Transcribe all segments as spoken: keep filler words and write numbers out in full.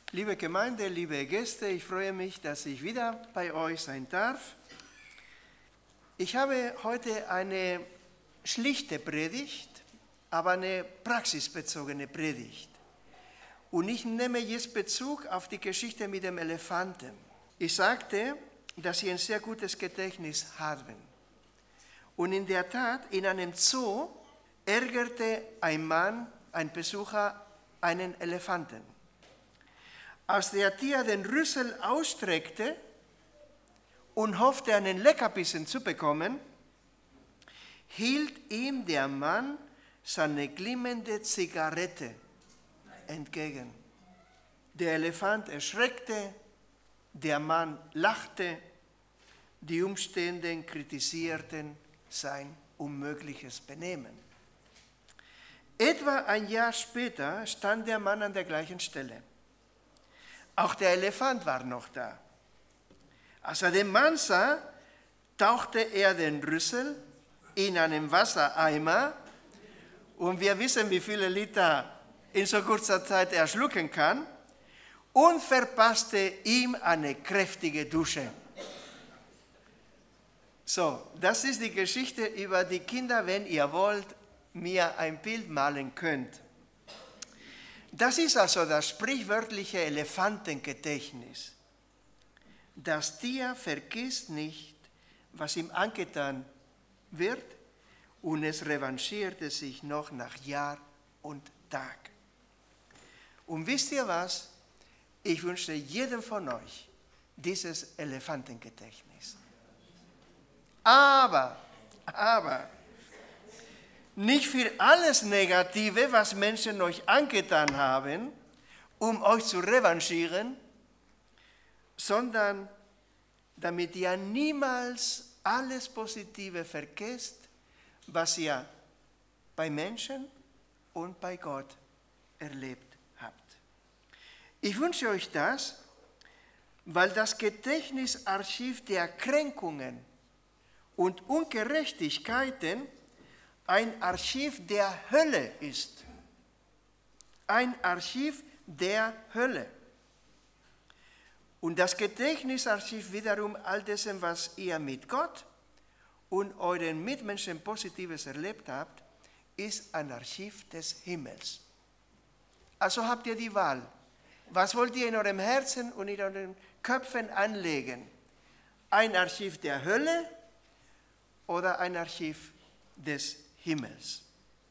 Liebe Gemeinde, liebe Gäste, ich freue mich, dass ich wieder bei euch sein darf. Ich habe heute eine schlichte Predigt, aber eine praxisbezogene Predigt. Und ich nehme jetzt Bezug auf die Geschichte mit dem Elefanten. Ich sagte, dass sie ein sehr gutes Gedächtnis haben. Und in der Tat, in einem Zoo ärgerte ein Mann, ein Besucher, einen Elefanten. Als der Tier den Rüssel ausstreckte und hoffte, einen Leckerbissen zu bekommen, hielt ihm der Mann seine glimmende Zigarette entgegen. Der Elefant erschreckte, der Mann lachte, die Umstehenden kritisierten sein unmögliches Benehmen. Etwa ein Jahr später stand der Mann an der gleichen Stelle. Auch der Elefant war noch da. Als er den Mann sah, tauchte er den Rüssel in einen Wassereimer und wir wissen, wie viele Liter in so kurzer Zeit er schlucken kann und verpasste ihm eine kräftige Dusche. So, das ist die Geschichte über die Kinder, wenn ihr wollt, mir ein Bild malen könnt. Das ist also das sprichwörtliche Elefantengedächtnis. Das Tier vergisst nicht, was ihm angetan wird, und es revanchierte sich noch nach Jahr und Tag. Und wisst ihr was? Ich wünsche jedem von euch dieses Elefantengedächtnis. Aber, aber, nicht für alles Negative, was Menschen euch angetan haben, um euch zu revanchieren, sondern damit ihr niemals alles Positive vergesst, was ihr bei Menschen und bei Gott erlebt habt. Ich wünsche euch das, weil das Gedächtnisarchiv der Kränkungen und Ungerechtigkeiten ein Archiv der Hölle ist. Ein Archiv der Hölle. Und das Gedächtnisarchiv wiederum all dessen, was ihr mit Gott und euren Mitmenschen Positives erlebt habt, ist ein Archiv des Himmels. Also habt ihr die Wahl. Was wollt ihr in eurem Herzen und in euren Köpfen anlegen? Ein Archiv der Hölle oder ein Archiv des Himmels?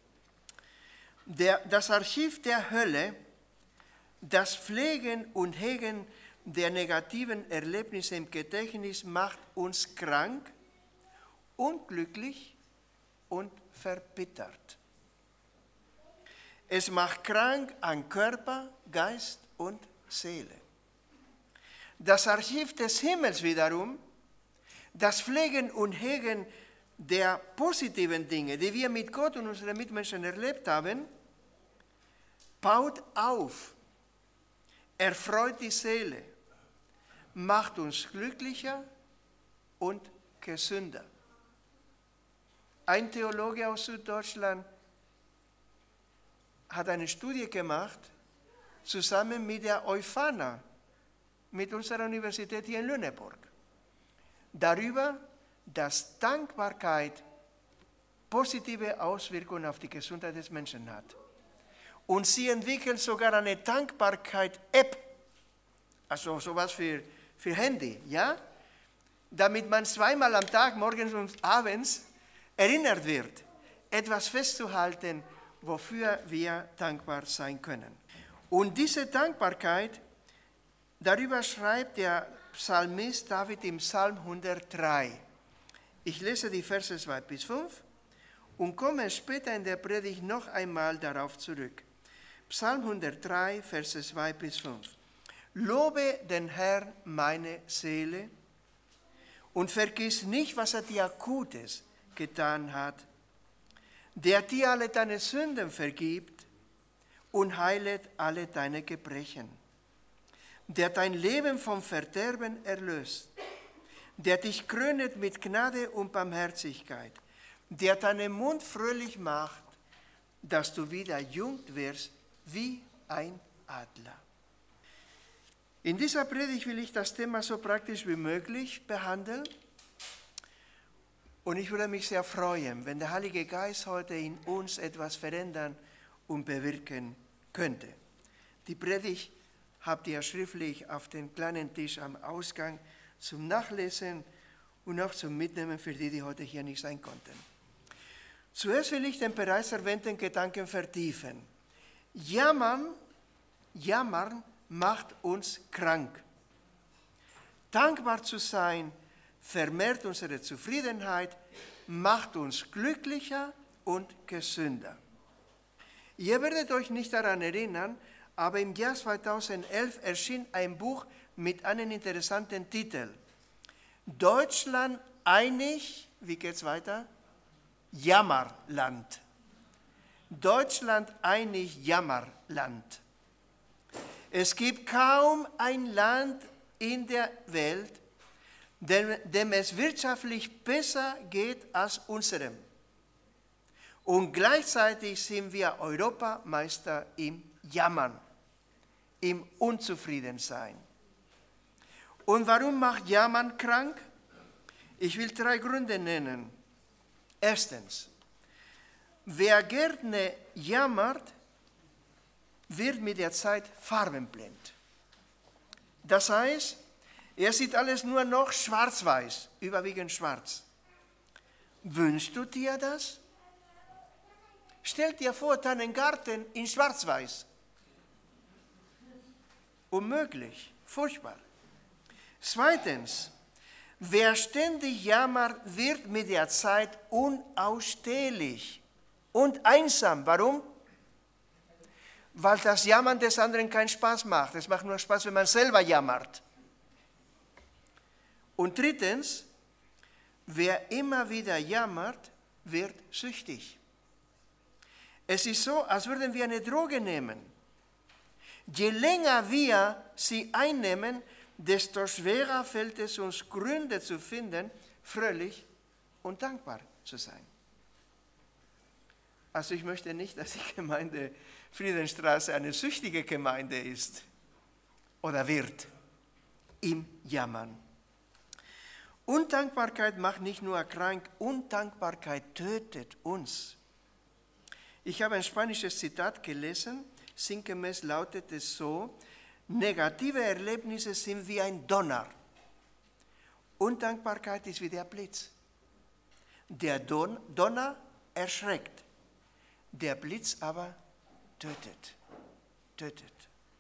Der, das Archiv der Hölle, das Pflegen und Hegen der negativen Erlebnisse im Gedächtnis macht uns krank, unglücklich und verbittert. Es macht krank an Körper, Geist und Seele. Das Archiv des Himmels wiederum, das Pflegen und Hegen der positiven Dinge, die wir mit Gott und unseren Mitmenschen erlebt haben, baut auf, erfreut die Seele, macht uns glücklicher und gesünder. Ein Theologe aus Süddeutschland hat eine Studie gemacht, zusammen mit der Euphana, mit unserer Universität hier in Lüneburg, darüber, dass Dankbarkeit positive Auswirkungen auf die Gesundheit des Menschen hat. Und sie entwickeln sogar eine Dankbarkeit-App, also sowas für, für Handy, ja? Damit man zweimal am Tag, morgens und abends, erinnert wird, etwas festzuhalten, wofür wir dankbar sein können. Und diese Dankbarkeit, darüber schreibt der Psalmist David im Psalm hundertdrei. Ich lese die Verse zwei bis fünf und komme später in der Predigt noch einmal darauf zurück. Psalm hundertdrei, Verse zwei bis fünf. Lobe den Herrn, meine Seele, und vergiss nicht, was er dir Gutes getan hat, der dir alle deine Sünden vergibt und heilet alle deine Gebrechen, der dein Leben vom Verderben erlöst, der dich krönet mit Gnade und Barmherzigkeit, der deinen Mund fröhlich macht, dass du wieder jung wirst wie ein Adler. In dieser Predigt will ich das Thema so praktisch wie möglich behandeln. Und ich würde mich sehr freuen, wenn der Heilige Geist heute in uns etwas verändern und bewirken könnte. Die Predigt habt ihr schriftlich auf dem kleinen Tisch am Ausgang zum Nachlesen und auch zum Mitnehmen für die, die heute hier nicht sein konnten. Zuerst will ich den bereits erwähnten Gedanken vertiefen. Jammern, Jammern macht uns krank. Dankbar zu sein vermehrt unsere Zufriedenheit, macht uns glücklicher und gesünder. Ihr werdet euch nicht daran erinnern, aber im Jahr zweitausendelf erschien ein Buch mit einem interessanten Titel. Deutschland einig, wie geht's weiter? Jammerland. Deutschland einig Jammerland. Es gibt kaum ein Land in der Welt, dem, dem es wirtschaftlich besser geht als unserem. Und gleichzeitig sind wir Europameister im Jammern, im Unzufriedensein. Und warum macht Jammern krank? Ich will drei Gründe nennen. Erstens, wer gerne jammert, wird mit der Zeit farbenblind. Das heißt, er sieht alles nur noch schwarz-weiß, überwiegend schwarz. Wünschst du dir das? Stell dir vor, deinen Garten in schwarz-weiß. Unmöglich, furchtbar. Zweitens, wer ständig jammert, wird mit der Zeit unausstehlich und einsam. Warum? Weil das Jammern des anderen keinen Spaß macht. Es macht nur Spaß, wenn man selber jammert. Und drittens, wer immer wieder jammert, wird süchtig. Es ist so, als würden wir eine Droge nehmen. Je länger wir sie einnehmen, desto schwerer fällt es uns, Gründe zu finden, fröhlich und dankbar zu sein. Also ich möchte nicht, dass die Gemeinde Friedenstraße eine süchtige Gemeinde ist oder wird im Jammern. Undankbarkeit macht nicht nur krank, Undankbarkeit tötet uns. Ich habe ein spanisches Zitat gelesen, sinngemäß lautet es so: Negative Erlebnisse sind wie ein Donner. Undankbarkeit ist wie der Blitz. Der Don- Donner erschreckt, der Blitz aber tötet. Tötet.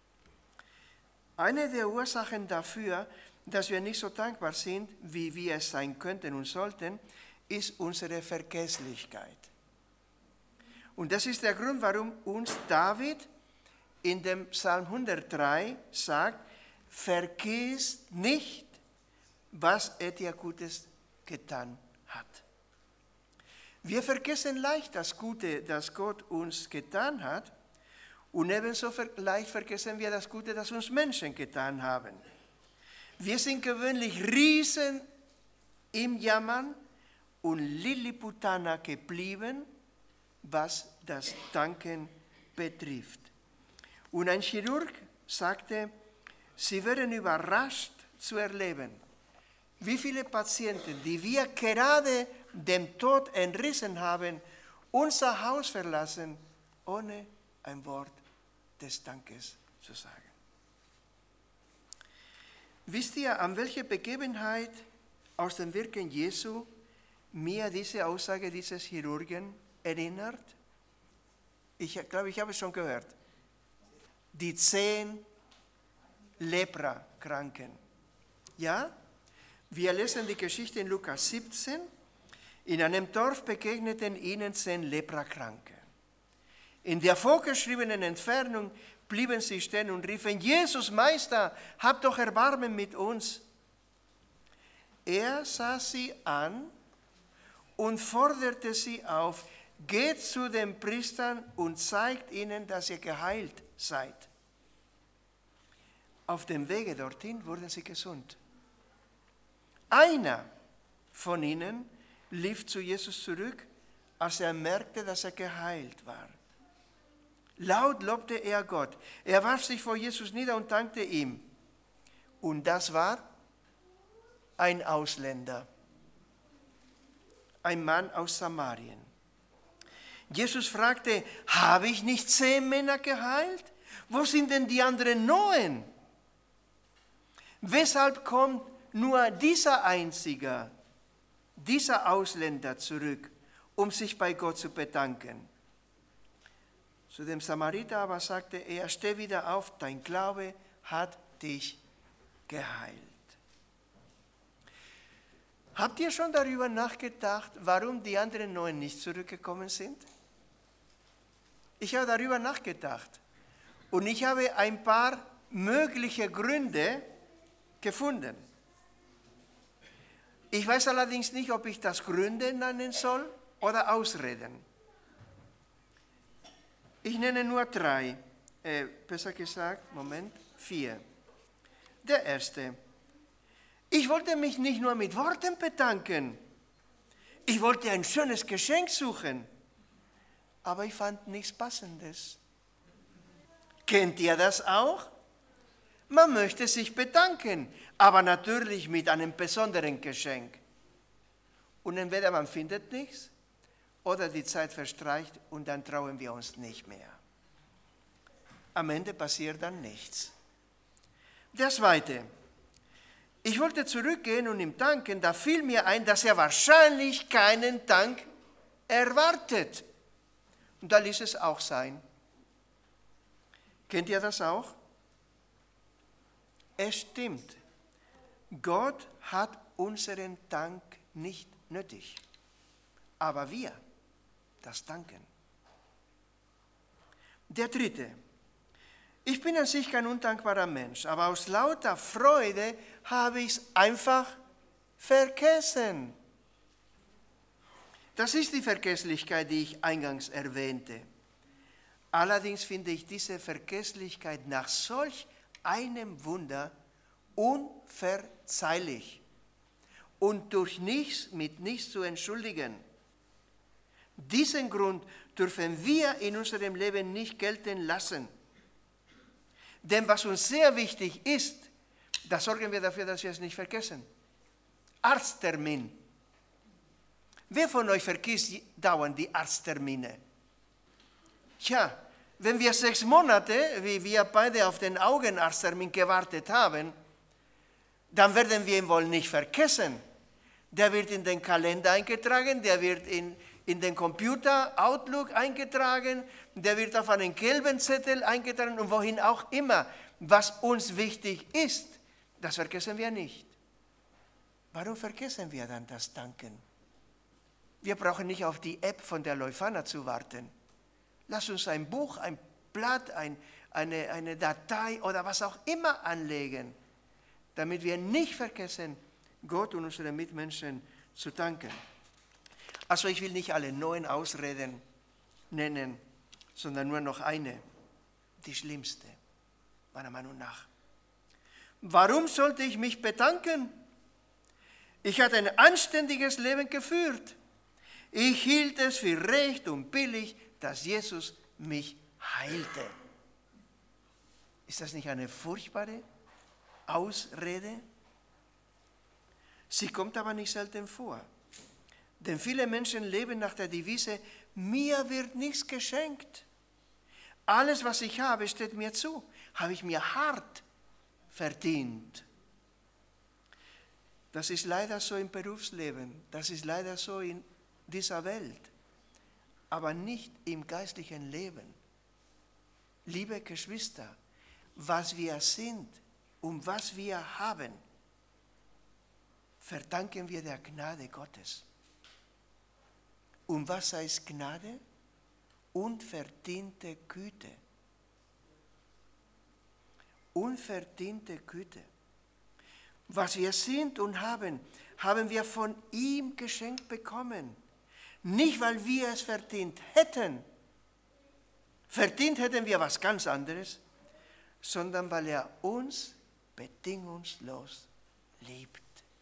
Eine der Ursachen dafür, dass wir nicht so dankbar sind, wie wir es sein könnten und sollten, ist unsere Vergesslichkeit. Und das ist der Grund, warum uns David in dem Psalm hundertdrei sagt, vergiss nicht, was er dir Gutes getan hat. Wir vergessen leicht das Gute, das Gott uns getan hat, und ebenso leicht vergessen wir das Gute, das uns Menschen getan haben. Wir sind gewöhnlich Riesen im Jammern und Lilliputaner geblieben, was das Danken betrifft. Und ein Chirurg sagte, sie wären überrascht zu erleben, wie viele Patienten, die wir gerade dem Tod entrissen haben, unser Haus verlassen, ohne ein Wort des Dankes zu sagen. Wisst ihr, an welche Begebenheit aus dem Wirken Jesu mir diese Aussage dieses Chirurgen erinnert? Ich glaube, ich habe es schon gehört. Die zehn Leprakranken. Ja, wir lesen die Geschichte in Lukas siebzehn. In einem Dorf begegneten ihnen zehn Leprakranke. In der vorgeschriebenen Entfernung blieben sie stehen und riefen, Jesus, Meister, hab doch Erbarmen mit uns. Er sah sie an und forderte sie auf, geht zu den Priestern und zeigt ihnen, dass ihr geheilt seid. Auf dem Wege dorthin wurden sie gesund. Einer von ihnen lief zu Jesus zurück, als er merkte, dass er geheilt war. Laut lobte er Gott. Er warf sich vor Jesus nieder und dankte ihm. Und das war ein Ausländer, ein Mann aus Samarien. Jesus fragte, habe ich nicht zehn Männer geheilt? Wo sind denn die anderen neun? Weshalb kommt nur dieser Einzige, dieser Ausländer zurück, um sich bei Gott zu bedanken? Zu dem Samariter aber sagte er, steh wieder auf, dein Glaube hat dich geheilt. Habt ihr schon darüber nachgedacht, warum die anderen neun nicht zurückgekommen sind? Ich habe darüber nachgedacht und ich habe ein paar mögliche Gründe gefunden. Ich weiß allerdings nicht, ob ich das Gründe nennen soll oder Ausreden. Ich nenne nur drei, äh, besser gesagt, Moment, vier. Der erste, ich wollte mich nicht nur mit Worten bedanken, ich wollte ein schönes Geschenk suchen, aber ich fand nichts Passendes. Kennt ihr das auch? Man möchte sich bedanken, aber natürlich mit einem besonderen Geschenk. Und entweder man findet nichts oder die Zeit verstreicht und dann trauen wir uns nicht mehr. Am Ende passiert dann nichts. Der zweite, ich wollte zurückgehen und ihm danken, da fiel mir ein, dass er wahrscheinlich keinen Dank erwartet. Und da ließ es auch sein. Kennt ihr das auch? Es stimmt, Gott hat unseren Dank nicht nötig, aber wir das Danken. Der dritte, ich bin an sich kein undankbarer Mensch, aber aus lauter Freude habe ich es einfach vergessen. Das ist die Vergesslichkeit, die ich eingangs erwähnte. Allerdings finde ich diese Vergesslichkeit nach solch einem Wunder unverzeihlich und durch nichts mit nichts zu entschuldigen. Diesen Grund dürfen wir in unserem Leben nicht gelten lassen. Denn was uns sehr wichtig ist, da sorgen wir dafür, dass wir es nicht vergessen. Arzttermin. Wer von euch vergisst dauernd die Arzttermine? Tja, wenn wir sechs Monate, wie wir beide auf den Augenarzttermin gewartet haben, dann werden wir ihn wohl nicht vergessen. Der wird in den Kalender eingetragen, der wird in, in den Computer Outlook eingetragen, der wird auf einen gelben Zettel eingetragen und wohin auch immer. Was uns wichtig ist, das vergessen wir nicht. Warum vergessen wir dann das Danken? Wir brauchen nicht auf die App von der Leuphana zu warten. Lass uns ein Buch, ein Blatt, ein, eine, eine Datei oder was auch immer anlegen, damit wir nicht vergessen, Gott und unseren Mitmenschen zu danken. Also ich will nicht alle neun Ausreden nennen, sondern nur noch eine, die schlimmste, meiner Meinung nach. Warum sollte ich mich bedanken? Ich hatte ein anständiges Leben geführt. Ich hielt es für recht und billig, dass Jesus mich heilte. Ist das nicht eine furchtbare Ausrede? Sie kommt aber nicht selten vor. Denn viele Menschen leben nach der Devise, mir wird nichts geschenkt. Alles, was ich habe, steht mir zu. Habe ich mir hart verdient. Das ist leider so im Berufsleben. Das ist leider so in dieser Welt. Aber nicht im geistlichen Leben. Liebe Geschwister, was wir sind und was wir haben, verdanken wir der Gnade Gottes. Und was heißt Gnade? Unverdiente Güte. Unverdiente Güte. Was wir sind und haben, haben wir von ihm geschenkt bekommen. Nicht, weil wir es verdient hätten. Verdient hätten wir was ganz anderes, sondern weil er uns bedingungslos liebt.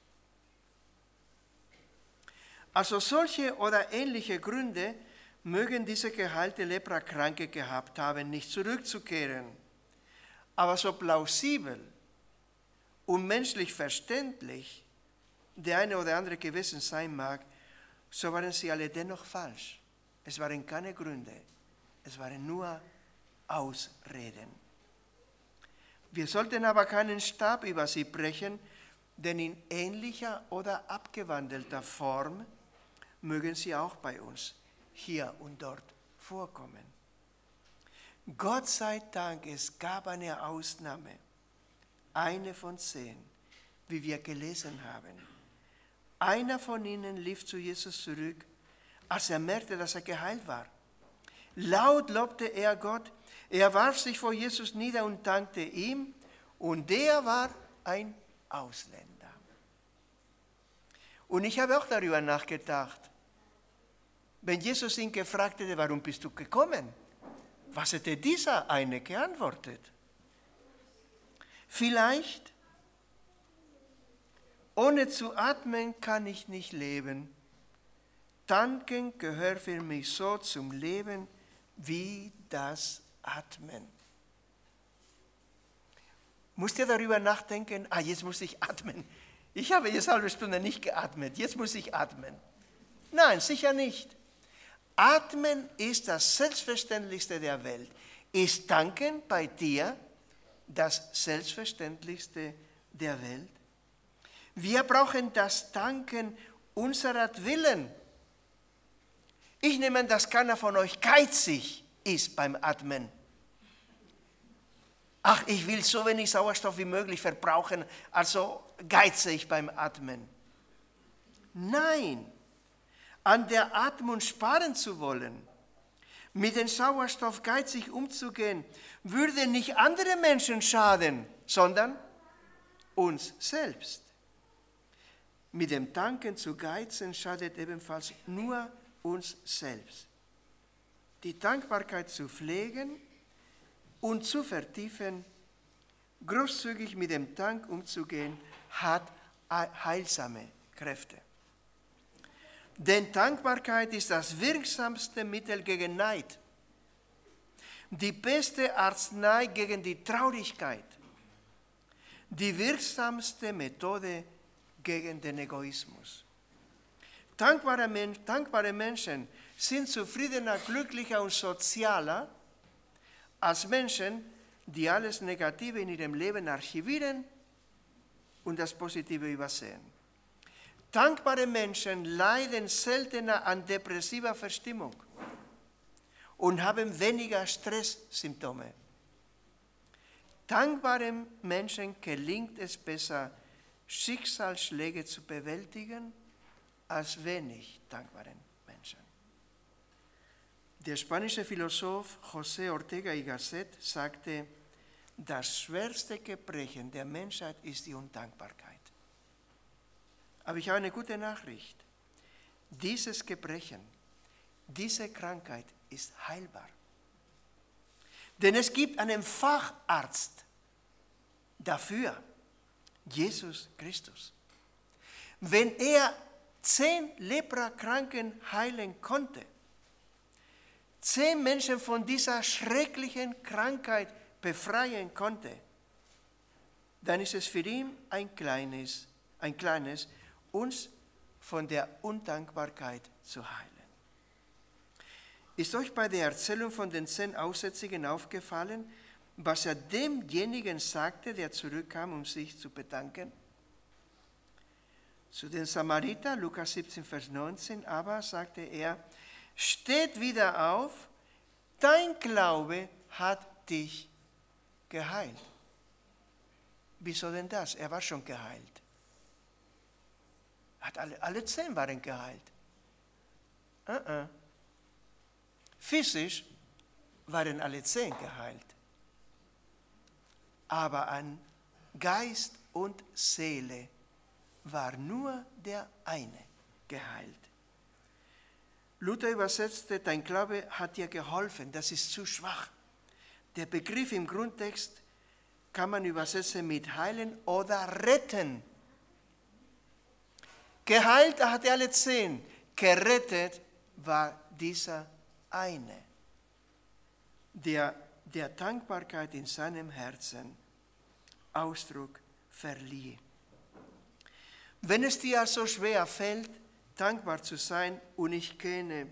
Also solche oder ähnliche Gründe mögen diese geheilte Leprakranke gehabt haben, nicht zurückzukehren. Aber so plausibel und menschlich verständlich der eine oder andere gewesen sein mag, so waren sie alle dennoch falsch. Es waren keine Gründe, es waren nur Ausreden. Wir sollten aber keinen Stab über sie brechen, denn in ähnlicher oder abgewandelter Form mögen sie auch bei uns hier und dort vorkommen. Gott sei Dank, es gab eine Ausnahme, eine von zehn, wie wir gelesen haben. Einer von ihnen lief zu Jesus zurück, als er merkte, dass er geheilt war. Laut lobte er Gott, er warf sich vor Jesus nieder und dankte ihm, und der war ein Ausländer. Und ich habe auch darüber nachgedacht, wenn Jesus ihn gefragt hätte, warum bist du gekommen? Was hätte dieser eine geantwortet? Vielleicht, ohne zu atmen kann ich nicht leben. Danken gehört für mich so zum Leben wie das Atmen. Musst ihr darüber nachdenken, ah, jetzt muss ich atmen. Ich habe jetzt eine halbe Stunde nicht geatmet, jetzt muss ich atmen. Nein, sicher nicht. Atmen ist das Selbstverständlichste der Welt. Ist Danken bei dir das Selbstverständlichste der Welt? Wir brauchen das Danken unserer Willen. Ich nehme an, dass keiner von euch geizig ist beim Atmen. Ach, ich will so wenig Sauerstoff wie möglich verbrauchen, also geize ich beim Atmen. Nein, an der Atmung sparen zu wollen, mit dem Sauerstoff geizig umzugehen, würde nicht andere Menschen schaden, sondern uns selbst. Mit dem Danken zu geizen schadet ebenfalls nur uns selbst. Die Dankbarkeit zu pflegen und zu vertiefen, großzügig mit dem Dank umzugehen, hat heilsame Kräfte. Denn Dankbarkeit ist das wirksamste Mittel gegen Neid, die beste Arznei gegen die Traurigkeit, die wirksamste Methode gegen den Egoismus. Dankbare, Men- dankbare Menschen sind zufriedener, glücklicher und sozialer als Menschen, die alles Negative in ihrem Leben archivieren und das Positive übersehen. Dankbare Menschen leiden seltener an depressiver Verstimmung und haben weniger Stresssymptome. Dankbaren Menschen gelingt es besser, Schicksalsschläge zu bewältigen, als wenig dankbaren Menschen. Der spanische Philosoph José Ortega y Gasset sagte, das schwerste Gebrechen der Menschheit ist die Undankbarkeit. Aber ich habe eine gute Nachricht. Dieses Gebrechen, diese Krankheit ist heilbar. Denn es gibt einen Facharzt dafür, Jesus Christus. Wenn er zehn Leprakranken heilen konnte, zehn Menschen von dieser schrecklichen Krankheit befreien konnte, dann ist es für ihn ein kleines, ein kleines, uns von der Undankbarkeit zu heilen. Ist euch bei der Erzählung von den zehn Aussätzigen aufgefallen, was er demjenigen sagte, der zurückkam, um sich zu bedanken? Zu den Samariter, Lukas siebzehn, Vers neunzehn, aber sagte er, steht wieder auf, dein Glaube hat dich geheilt. Wieso denn das? Er war schon geheilt. Hat alle, alle zehn waren geheilt. Uh-uh. Physisch waren alle zehn geheilt. Aber an Geist und Seele war nur der eine geheilt. Luther übersetzte, dein Glaube hat dir geholfen, das ist zu schwach. Der Begriff im Grundtext kann man übersetzen mit heilen oder retten. Geheilt hat er alle zehn, gerettet war dieser eine, der der Dankbarkeit in seinem Herzen Ausdruck verlieh. Wenn es dir so schwer fällt, dankbar zu sein, und ich kenne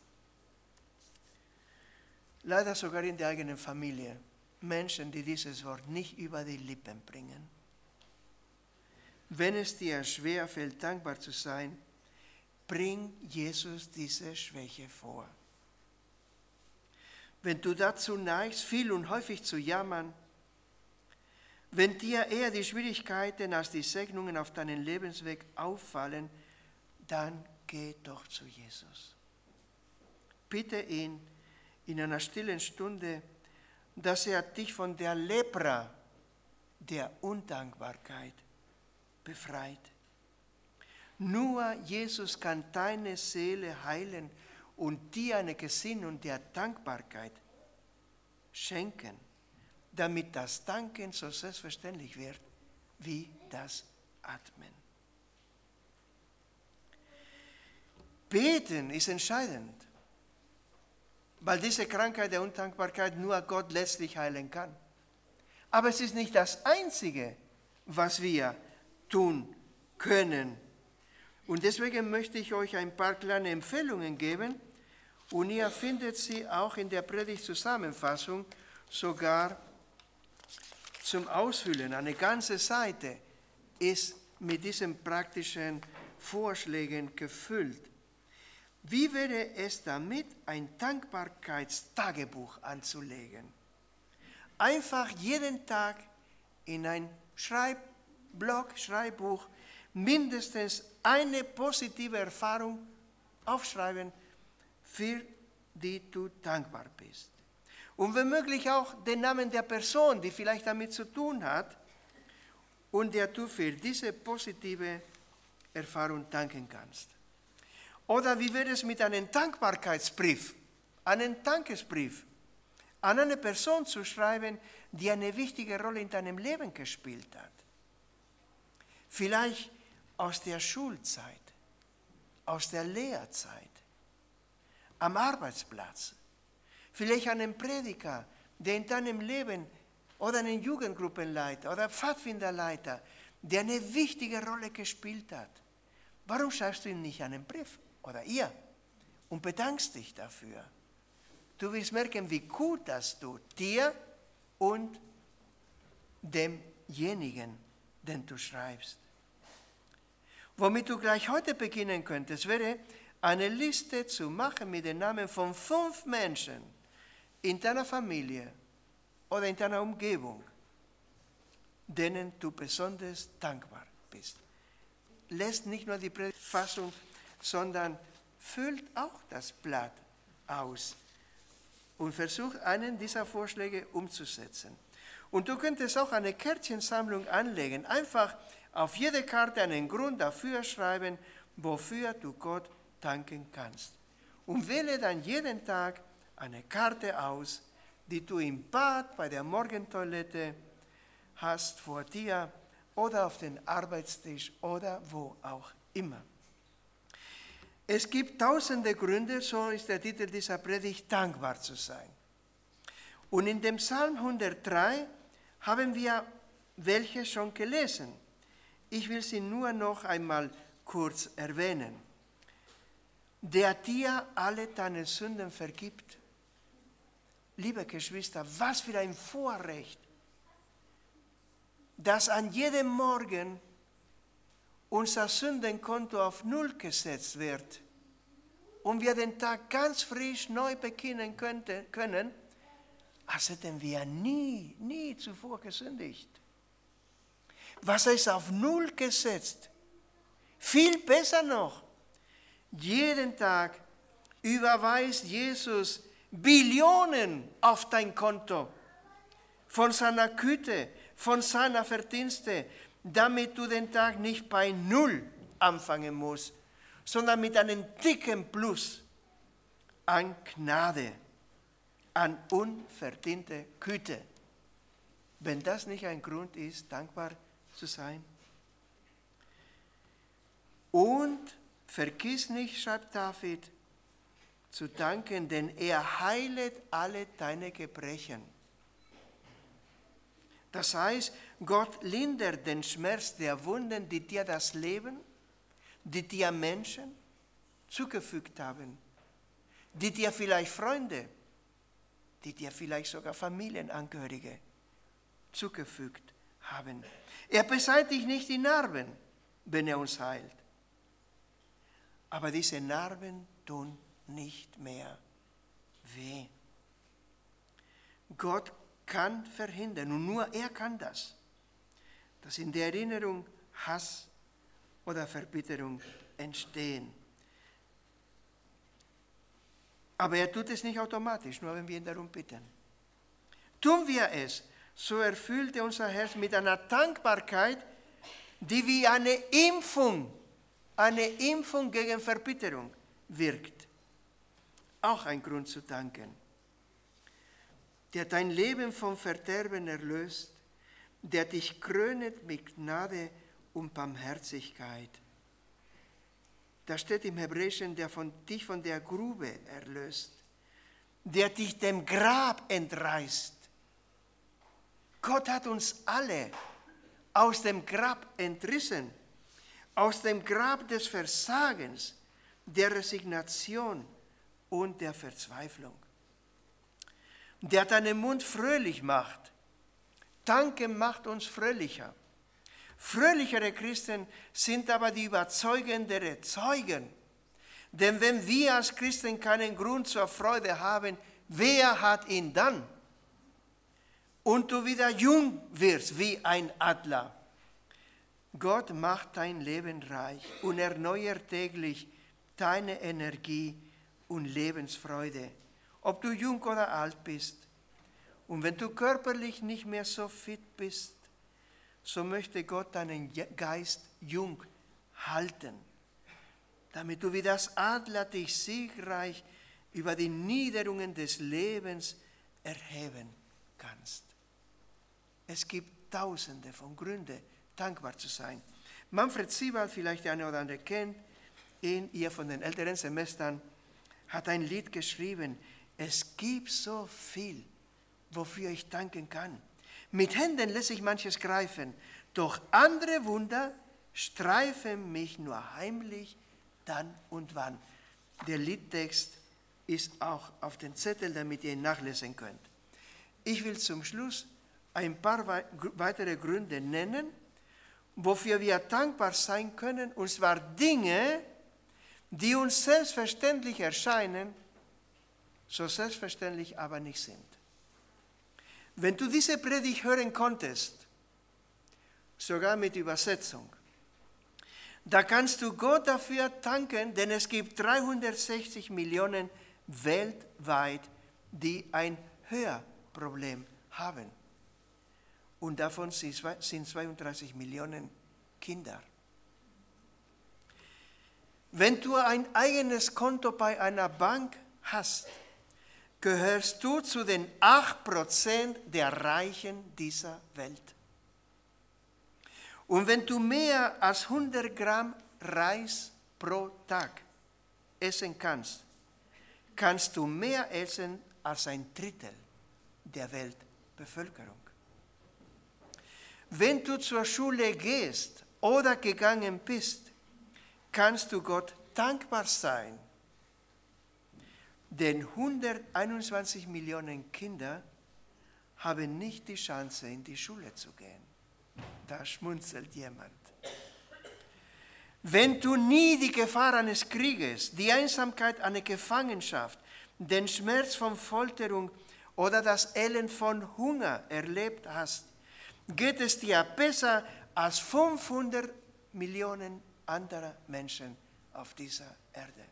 leider sogar in der eigenen Familie Menschen, die dieses Wort nicht über die Lippen bringen. Wenn es dir schwer fällt, dankbar zu sein, bring Jesus diese Schwäche vor. Wenn du dazu neigst, viel und häufig zu jammern, wenn dir eher die Schwierigkeiten als die Segnungen auf deinen Lebensweg auffallen, dann geh doch zu Jesus. Bitte ihn in einer stillen Stunde, dass er dich von der Lepra der Undankbarkeit befreit. Nur Jesus kann deine Seele heilen und dir eine Gesinnung der Dankbarkeit schenken, damit das Danken so selbstverständlich wird wie das Atmen. Beten ist entscheidend, weil diese Krankheit der Undankbarkeit nur Gott letztlich heilen kann. Aber es ist nicht das Einzige, was wir tun können. Und deswegen möchte ich euch ein paar kleine Empfehlungen geben, und ihr findet sie auch in der Predigtzusammenfassung, sogar zum Ausfüllen. Eine ganze Seite ist mit diesen praktischen Vorschlägen gefüllt. Wie wäre es damit, ein Dankbarkeitstagebuch anzulegen? Einfach jeden Tag in ein Schreibblock, Schreibbuch mindestens eine positive Erfahrung aufschreiben, für die du dankbar bist. Und wenn möglich auch den Namen der Person, die vielleicht damit zu tun hat und der du für diese positive Erfahrung danken kannst. Oder wie wäre es mit einem Dankbarkeitsbrief, einen Dankesbrief an eine Person zu schreiben, die eine wichtige Rolle in deinem Leben gespielt hat? Vielleicht aus der Schulzeit, aus der Lehrzeit, am Arbeitsplatz, vielleicht einen Prediger, der in deinem Leben, oder einen Jugendgruppenleiter oder Pfadfinderleiter, der eine wichtige Rolle gespielt hat. Warum schreibst du ihm nicht einen Brief oder ihr und bedankst dich dafür? Du wirst merken, wie gut das tut, dir und demjenigen, den du schreibst. Womit du gleich heute beginnen könntest, wäre eine Liste zu machen mit den Namen von fünf Menschen in deiner Familie oder in deiner Umgebung, denen du besonders dankbar bist. Lässt nicht nur die Predigtfassung, sondern füllt auch das Blatt aus und versucht, einen dieser Vorschläge umzusetzen. Und du könntest auch eine Kärtchensammlung anlegen, einfach auf jede Karte einen Grund dafür schreiben, wofür du Gott danken kannst. Und wähle dann jeden Tag eine Karte aus, die du im Bad, bei der Morgentoilette hast, vor dir oder auf dem Arbeitstisch oder wo auch immer. Es gibt tausende Gründe, so ist der Titel dieser Predigt, dankbar zu sein. Und in dem Psalm hundertdrei haben wir welche schon gelesen. Ich will sie nur noch einmal kurz erwähnen. Der dir alle deine Sünden vergibt. Liebe Geschwister, was für ein Vorrecht, dass an jedem Morgen unser Sündenkonto auf Null gesetzt wird und wir den Tag ganz frisch neu beginnen können, als hätten wir nie, nie zuvor gesündigt. Was ist auf Null gesetzt? Viel besser noch, jeden Tag überweist Jesus Billionen auf dein Konto von seiner Güte, von seiner Verdienste, damit du den Tag nicht bei Null anfangen musst, sondern mit einem dicken Plus an Gnade, an unverdiente Güte. Wenn das nicht ein Grund ist, dankbar zu sein. Und vergiss nicht, schreibt David, zu danken, denn er heilet alle deine Gebrechen. Das heißt, Gott lindert den Schmerz der Wunden, die dir das Leben, die dir Menschen zugefügt haben, die dir vielleicht Freunde, die dir vielleicht sogar Familienangehörige zugefügt haben. Er beseitigt nicht die Narben, wenn er uns heilt. Aber diese Narben tun nicht mehr weh. Gott kann verhindern, und nur er kann das, dass in der Erinnerung Hass oder Verbitterung entstehen. Aber er tut es nicht automatisch, nur wenn wir ihn darum bitten. Tun wir es, so erfüllt er unser Herz mit einer Dankbarkeit, die wie eine Impfung, eine Impfung gegen Verbitterung wirkt. Auch ein Grund zu danken. Der dein Leben vom Verderben erlöst, der dich krönet mit Gnade und Barmherzigkeit. Da steht im Hebräischen, der von, dich von der Grube erlöst, der dich dem Grab entreißt. Gott hat uns alle aus dem Grab entrissen, aus dem Grab des Versagens, der Resignation und der Verzweiflung. Der deinen Mund fröhlich macht. Danke macht uns fröhlicher. Fröhlichere Christen sind aber die überzeugendere Zeugen. Denn wenn wir als Christen keinen Grund zur Freude haben, wer hat ihn dann? Und du wieder jung wirst wie ein Adler. Gott macht dein Leben reich und erneuert täglich deine Energie und Lebensfreude, ob du jung oder alt bist. Und wenn du körperlich nicht mehr so fit bist, so möchte Gott deinen Geist jung halten, damit du wie das Adler dich siegreich über die Niederungen des Lebens erheben kannst. Es gibt tausende von Gründen, dankbar zu sein. Manfred Siebald, vielleicht der eine oder andere kennt ihn, ihr von den älteren Semestern, hat ein Lied geschrieben. Es gibt so viel, wofür ich danken kann. Mit Händen lässt sich manches greifen, doch andere Wunder streifen mich nur heimlich dann und wann. Der Liedtext ist auch auf dem Zettel, damit ihr ihn nachlesen könnt. Ich will zum Schluss ein paar weitere Gründe nennen, wofür wir dankbar sein können, und zwar Dinge, die uns selbstverständlich erscheinen, so selbstverständlich aber nicht sind. Wenn du diese Predigt hören konntest, sogar mit Übersetzung, da kannst du Gott dafür danken, denn es gibt dreihundertsechzig Millionen weltweit, die ein Hörproblem haben. Und davon sind zweiunddreißig Millionen Kinder. Wenn du ein eigenes Konto bei einer Bank hast, gehörst du zu den acht Prozent der Reichen dieser Welt. Und wenn du mehr als hundert Gramm Reis pro Tag essen kannst, kannst du mehr essen als ein Drittel der Weltbevölkerung. Wenn du zur Schule gehst oder gegangen bist, kannst du Gott dankbar sein. Denn hunderteinundzwanzig Millionen Kinder haben nicht die Chance, in die Schule zu gehen. Da schmunzelt jemand. Wenn du nie die Gefahr eines Krieges, die Einsamkeit einer Gefangenschaft, den Schmerz von Folterung oder das Elend von Hunger erlebt hast, geht es dir besser als fünfhundert Millionen anderer Menschen auf dieser Erde.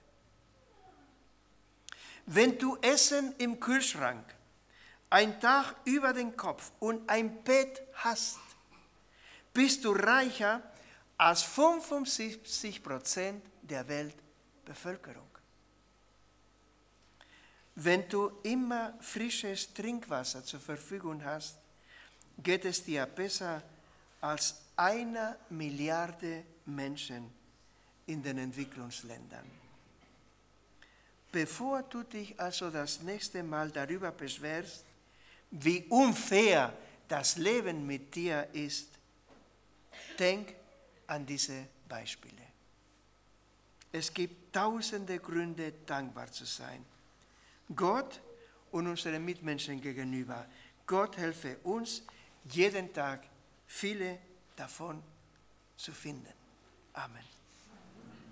Wenn du Essen im Kühlschrank, ein Dach über den Kopf und ein Bett hast, bist du reicher als fünfundsiebzig Prozent der Weltbevölkerung. Wenn du immer frisches Trinkwasser zur Verfügung hast, geht es dir besser als einer Milliarde Menschen in den Entwicklungsländern. Bevor du dich also das nächste Mal darüber beschwerst, wie unfair das Leben mit dir ist, denk an diese Beispiele. Es gibt tausende Gründe, dankbar zu sein. Gott und unseren Mitmenschen gegenüber. Gott helfe uns, jeden Tag viele davon zu finden. Amen.